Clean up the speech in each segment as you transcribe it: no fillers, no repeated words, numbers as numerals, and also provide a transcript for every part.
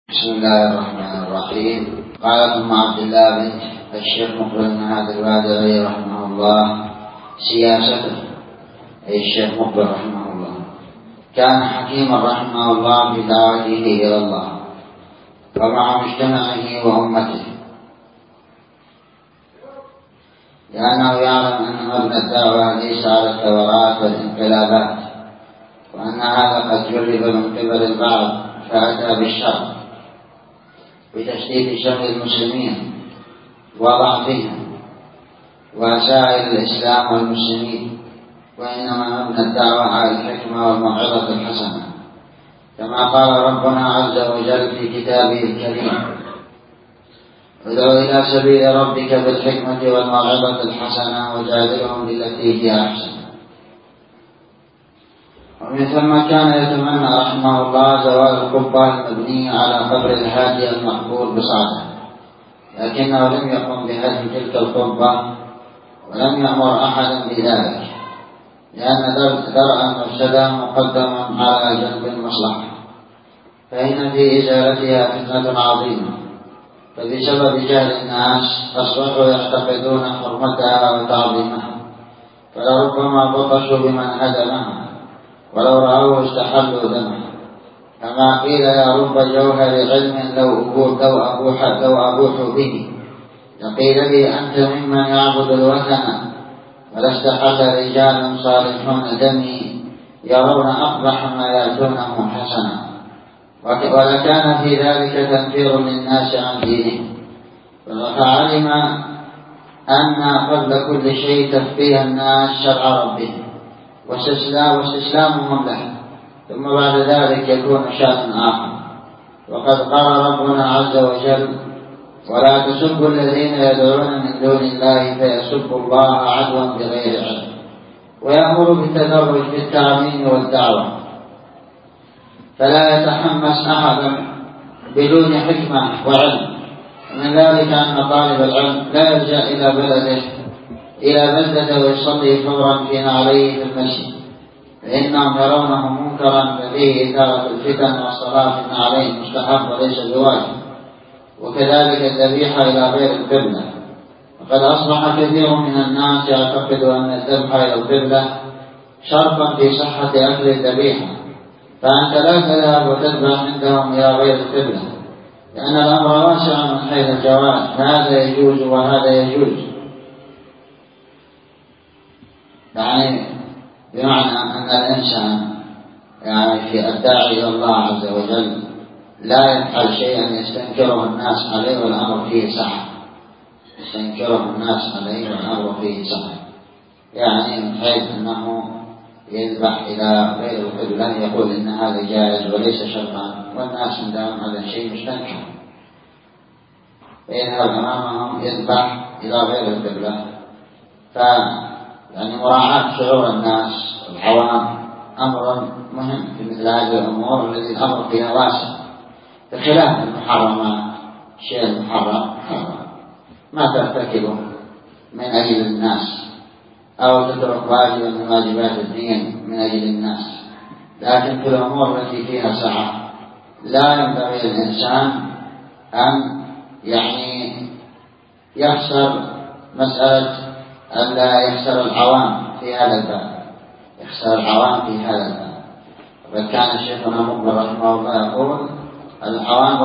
بسم الله الرحمن الرحيم. قال ثم عبد الله بن الشيخ مقبل بن هادي الوادعي رحمه الله سياسته، أي الشيخ مقبل رحمه الله كان حكيما رحمه الله في دعوته إلى الله ومع مجتمعه وأمته، لأنه يعلم أن مبنى الدعوة ليس على الثورات والانقلابات، وأن هذا قد جرب من قبل البعض فأتى بالشر بتشديد شر المسلمين وضعفهم وسائر الإسلام والمسلمين، وإنما مبنى الدعوة على الحكمة والموعظة الحسنة، كما قال ربنا عز وجل في كتابه الكريم: ادع إلى سبيل ربك بالحكمة والموعظة الحسنة وجادلهم بالتي هي أحسن. ومن ثم كان يتمنى رحمه الله زوال القبة المبنية على قبر الهادي المقبور بصعده، لكنه لم يقم بهدم تلك القبة ولم يأمر أحدا بذلك، لأن درء المفسدة مقدم على جلب المصلحة، فإن في إزالتها فتنة عظيمة، فبسبب جهل الناس أصبحوا يعتقدون حرمتها وتعظيمها، فلربما بطشوا بمن هدمها ولو رأوه استحلوا دمه، كما قيل: يا رب جوهر علم لو أبوح به، لقيل لي أنت ممن يعبد الوثن، ولاستحل رجال صالحون دمي يرون أقبح ما يأتونه حسنا، ولكان في ذلك تنفير للناس عن دينهم، فعلم أن قبل كل شيء تفقيه الناس شرع ربهم واستسلامهم له، ثم بعد ذلك يكون شأن آخر. وقد قال ربنا عز وجل: ولا تسبوا الذين يدعون من دون الله فيسبوا الله عدوا بغير علم، ويأمر بالتدرج في التعليم والدعوة، فلا يتحمس أحدا بدون حكمة وعلم. ومن ذلك أن طالب العلم لا يلجأ إلى بلدة ويصلي فورا في نعليه في المسجد، فإنهم يرونه منكرا ففيه إثارة الفتن، والصلاة في النعلين مستحب وليس بواجب، وكذلك الذبيحة إلى غير القبلة. وقد أصبح كثير من الناس يعتقد أن الذبح إلى القبلة شرطا في صحة أكل الذبيحة، فأنت لا تذهب وتذبح عندهم إلى غير القبلة، لأن الأمر واسع من حيث الجواز، فهذا يجوز وهذا يجوز، يعني بمعنى أن الإنسان في الداعي إلى الله عز وجل لا يفعل شيئا يستنكره الناس عليه والأمر فيه سعة، يعني من حيث أنه يذبح إلى غير القبلة يقول إن هذا جائز وليس شرطا، والناس عندهم هذا الشيء مستنكر، فيذهب أمامهم يذبح إلى غير القبلة. يعني مراعاة شعور الناس والعوام أمر مهم في مثل هذه الأمور التي الأمر فيها واسع، بخلاف المحرمات. الشيء المحرم ما ترتكبه من أجل الناس أو تترك واجبا من واجبات الدين من أجل الناس، لكن في الأمور التي فيها سعة لا ينبغي الإنسان أن يخسر مسألة ألا يخسر العوام في هذا الباب، وقد كان شيخنا مقبل رحمه الله يقول: العوام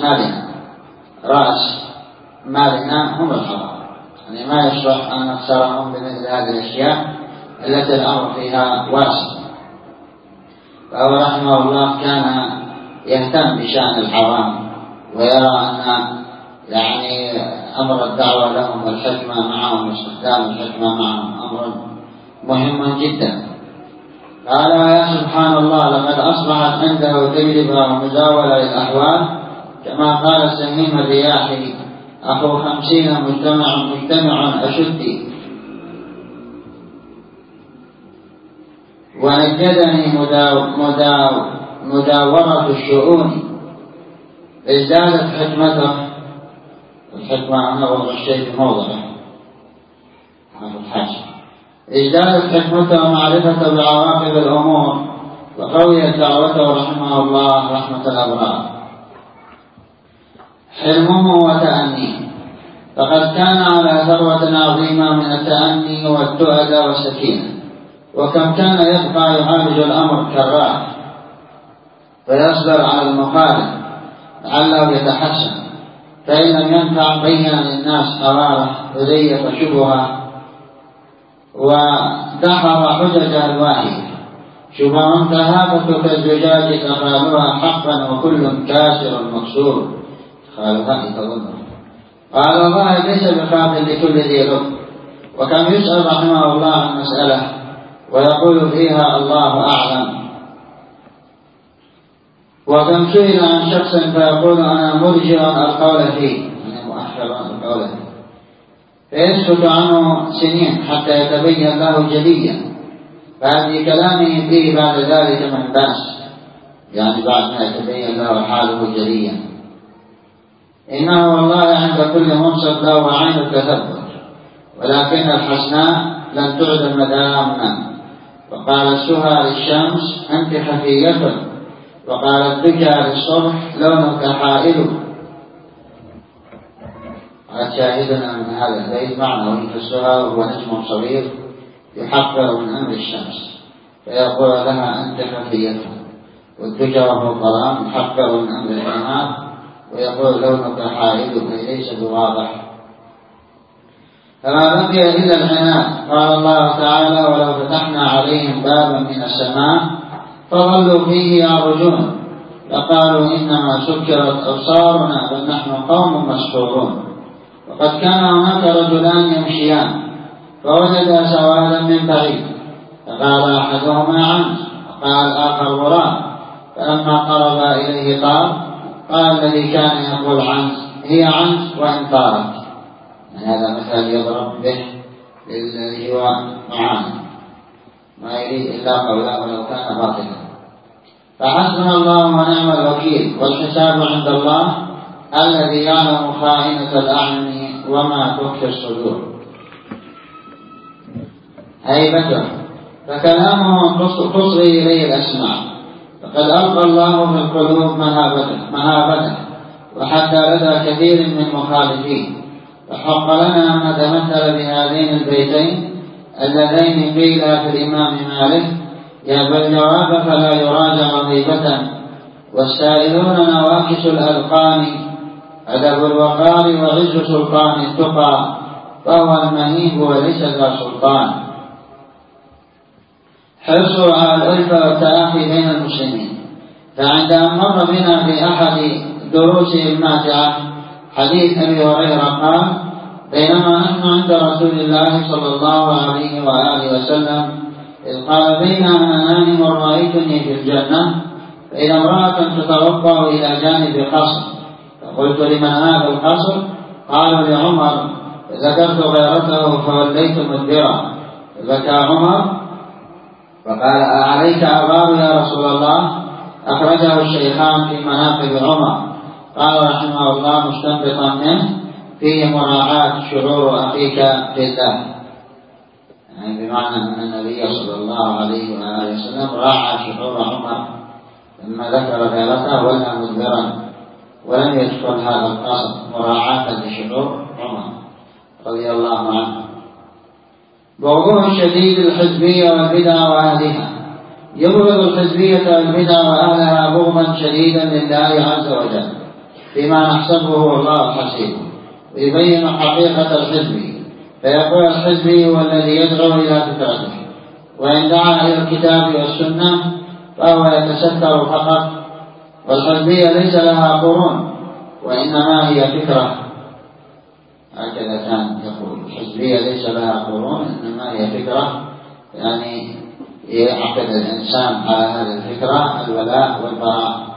رأس مالنا هم العوام، يعني ما يصلح أن نخسرهم بمثل هذه الأشياء التي الأمر فيها واسع. فهو رحمه الله كان يهتم بشأن العوام، ويرى أن أمر الدعوة لهم والحكمة معهم واستخدام الحكمة معهم أمر مهم جدا. قال: يا سبحان الله، لقد أصبحت عنده تجربة ومزاولة للأحوال، كما قال سميم الرياحي: أخو 50 مجتمع أشدي، ونجدني مداورة الشؤون، ازدادت حكمته. الحكمة أن وضع الشيء في موضعه، ازدادت حكمته ومعرفته بعواقب الأمور، وقويت دعوته رحمه الله رحمة الأبرار. حلمه وتأنيه، فقد كان على ثروة عظيمة من التأني والتؤدى والسكينة. وكم كان يبقى يعالج الأمر كالراعي فيصبر على المخالف لعله يتحسن، فإن لم ينفع بين للناس حرارة وزيف شبهة ودحر حجج الواهية. شبهة تهافت كالزجاج تخالها حقا وكل كاسر مكسور. خالها تظنه. قال الله ليس بخاف لكل ذي لب. وكم يسأل رحمه الله عن مسألة ويقول فيها الله أعلم، وكم سئل عن شخص فيقول أنا مرجع القول فيه، يعني مؤخرا القول فيه، فيسكت عنه سنين حتى يتبين له جليا، فهذه كلامه فيه بعد ذلك من باس، يعني بعد ما يتبين له حاله جليا. إنه والله عند كل منصب له عين التثبت، ولكن الحسناء لن تعد مداما. وقال السهى للشمس أنت خفية، وقال الدجى للصبح لونك حائل. قد شاهدنا من هذا البيت معنى وإن السهى وهو نجم صغير يحقر من أمر الشمس فيقول لها أنت خفية، والدجى وهو الظلام يحقر من أمر النهار ويقول لونك حائل، ليس بواضح. فما بقي إلا العناد. قال الله تعالى ولو فتحنا عليهم بابا من السماء فظلوا فيه يعرجون لقالوا إنما سكرت أبصارنا بل نحن قوم مسحورون. وقد كان هناك رجلان يمشيان فوجدا سوادا من بعيد فقال أحدهما عنز وقال الآخر غراب، فلما قرب إليه قال الذي كان يقول عنز هي عنز وإن طارت. هذا مثل يضرب به للذي هو معانا ما يريد إلا قوله ولو كان باطلا. فحسبنا الله ونعم الوكيل، والحساب عند الله الذي يعلم خائنة الأعين وما تخفي الصدور. هيبته، فكلامه تصغي إليه الأسماع، فقد ألقى الله في القلوب مهابته وحتى لدى كثير من مخالفين. فحق لنا أن نتمثل بهذين البيتين اللذين قيل في الإمام مالك يأبى الجواب فلا يراجع غيبة، والسائلون نواكس الأذقان أدب الوقار وعز سلطان التقى، فهو المهيب وليس ذا سلطان. حرصوا على الألفة والتآخي بين المسلمين. فعند أن مر بنا في أحد دروسه الماتعة حديث أبي هريرة قال بينما نحن عند رسول الله صلى الله عليه وآله وسلم إذ قال بين أنا نائم رأيتني في الجنة فإذا امرأة تتوضأ إلى جانب قصر، فقلت لمن هذا القصر؟ قالوا لعمر، فذكرت غيرته فوليت مدبرا، فبكى عمر فقال أعليك أغار يا رسول الله؟ أخرجه الشيخان في مناقب عمر. قال رحمه الله مستنبطا منه فيه مراعاة شعور أخيك في الله، يعني بمعنى أن النبي صلى الله عليه وآله وسلم راعى شعور عمر لما ذكر غيرته ولا مدبرا ولم يدخل هذا القصد مراعاة لشعور عمر رضي الله عنه. بغضه الشديد الحزبية والبدع وأهلها، يبغض الحزبية والبدع وأهلها بغضا شديدا لله عز وجل فيما نحسبه والله حسيبه، ويبين حقيقة الحزب فيقول الحزبي هو الذي يدعو إلى فكرته، وإن دعا إلى الكتاب والسنة فهو يتستر فقط، والحزبية ليس لها قرون وإنما هي فكرة. هكذا كان يقول الحزبية ليس لها قرون إنما هي فكرة، يعني يعقد الإنسان على هذه الفكرة الولاء والبراء.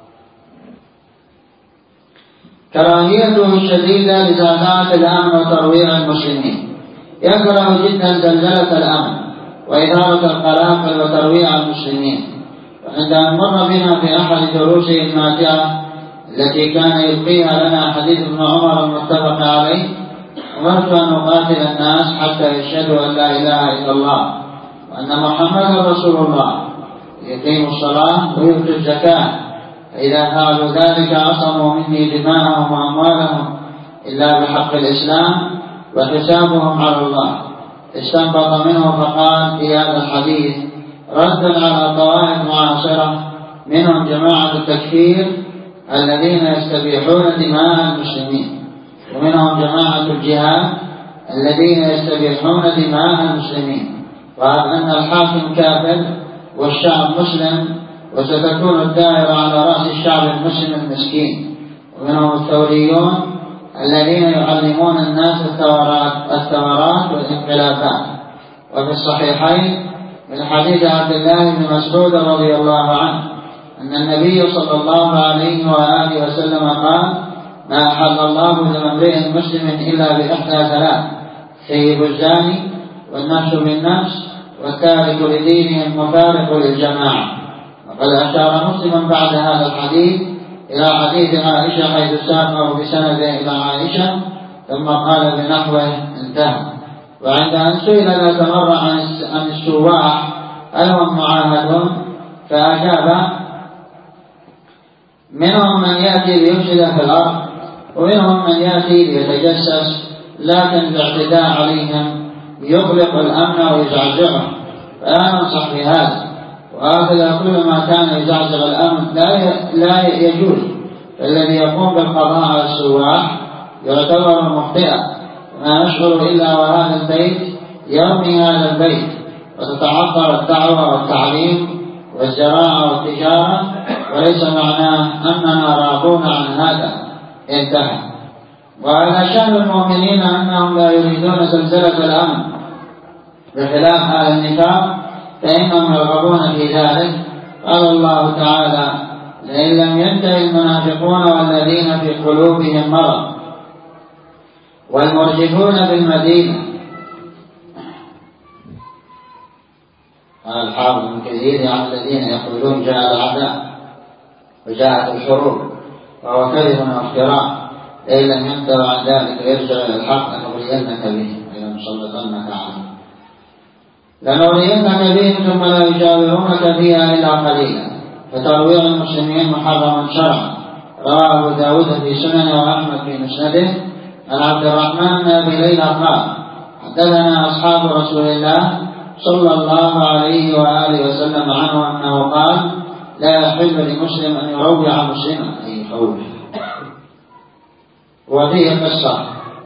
كراهيته الشديدة لزعزعة الأمن وترويع المسلمين، يكره جدا زلزلة الأمن وإثارة القلاقل وترويع المسلمين. وعند أن مر بنا في أحد دروسه الماتعة التي كان يلقيها لنا حديث ابن عمر المتفق عليه أمرت أن أقاتل الناس حتى يشهدوا أن لا إله إلا الله وأن محمدا رسول الله، يقيموا الصلاة ويؤتوا الزكاة فإذا فعلوا ذلك عصموا مني دماءهم وأموالهم إلا بحق الإسلام وحسابهم على الله. استنبط منه فقال في هذا الحديث ردا على طوائف معاصرة منهم جماعة التكفير الذين يستبيحون دماء المسلمين، ومنهم جماعة الجهاد الذين يستبيحون دماء المسلمين، وعلى أن الحاكم كافر والشعب مسلم، وستكون الدائرة على رأس الشعب المسلم المسكين. ومنهم الثوريون الذين يعلمون الناس الثورات والانقلابات. وفي الصحيحين من حديث عبد الله بن مسعود رضي الله عنه أن النبي صلى الله عليه وآله وسلم قال ما أحل الله لامرئ مسلم إلا بإحدى ثلاث: ثيب الزاني، والنفس بالنفس، والتارك لدينه المفارق للجماعة. وقد أشار مسلم بعد هذا الحديث إلى حديث عائشة حيث ساقه بسنده إلى عائشة ثم قال بنحوه انتهى. وعند أن سئل ذات مرة عن السواح هل هم معاهدون فأجاب منهم من يأتي ليفسد في الأرض، ومنهم من يأتي ليتجسس، لكن الاعتداء عليهم يغلق الأمن ويزعزعه، فأنا أنصح بهذا. وهكذا كل ما كان يزعزع الأمن لا يجوز. فالذي يقوم بالقضاء على السواح يعتبر مخطئا، وما يشعر إلا وهذا البيت يرمي هذا البيت، وتتعطل الدعوة والتعليم والزراعة والتجارة، وليس معناه أننا راضون عن هذا. انتهى. وعلى شأن المؤمنين أنهم لا يريدون زلزلة الأمن بخلاف أهل النفاق فإنهم يرغبون في ذلك. قال الله تعالى لئن لم ينتهي المنافقون والذين في قلوبهم مرض والمرجفون بالمدينة. قال الحافظ ابن كثير عن الذين يقولون جاء العداء وجاءت الحروب وهو كذب وافتراء، لئن لم ينتهوا عن ذلك ويرجع إلى الحق لنغرينك به لنسلطنك عليهم لنغرينك بهم ثم لا يجاورونك فيها إلا قليلا. فترويع المسلمين محرم شرعا. رواه أبو داود في سننه وأحمد في مسنده عن عبد الرحمن بن أبي ليلى قال حدثنا أصحاب رسول الله صلى الله عليه وآله وسلم عنه أنه قال لا يحل لمسلم أن يروع مسلما أي يخوف. وفيه قصة،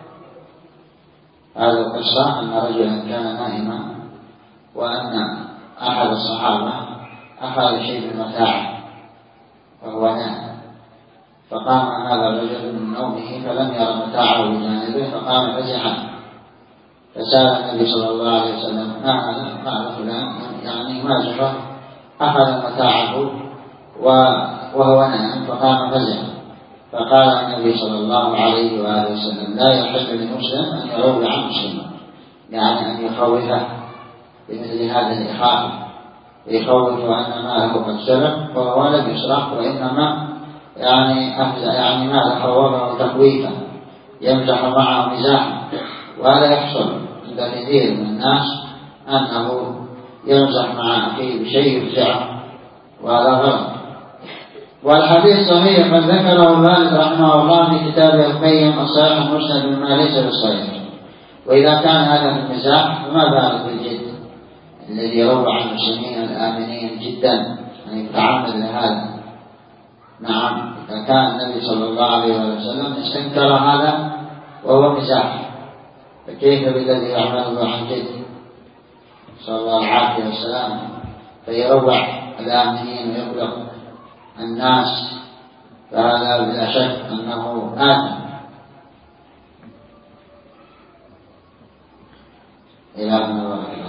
هذه القصة أن رجلا كان نائما وأن أحد الصحابة أخذ شيء من متاعه وهو نائم، فقام هذا الرجل من نومه فلم يرى متاعه بجانبه فقام فزعا، فسأل النبي صلى الله عليه وسلم ما هذا؟ قال فلان يعني ما جرى أخذ متاعه وهو نائم فقام فزعا. فقال النبي صلى الله عليه وآله وسلم لا يحل للمسلم أن يروع مسلما، يعني أن يخوفه بمثل هذا الإخاف، يخوف أن ماله قد سرق وهو لم يسرق، وإنما يعني ماذا خوفه تخويفا يمزح معه مزاحا. وهذا يحصل عند كثير من الناس أنه يمزح مع أخيه بشيء يفزعه، وهذا غلط. والحديث صحيح قد ذكره مالك رحمه الله في كتابه القيم الصحيح المسند مما ليس بالصحيح. وإذا كان هذا في المزاح فما بالك بالجد الذي يروع المسلمين الآمنين جدا أن يتعمد لهذا. نعم، إذا كان النبي صلى الله عليه وسلم استنكر هذا وهو مزاح، فكيف بالذي يعمله عن جد صلى الله العافية والسلام فيروع الآمنين ويبلغ الناس، فهذا بلا شك أنه آثم. إلى أن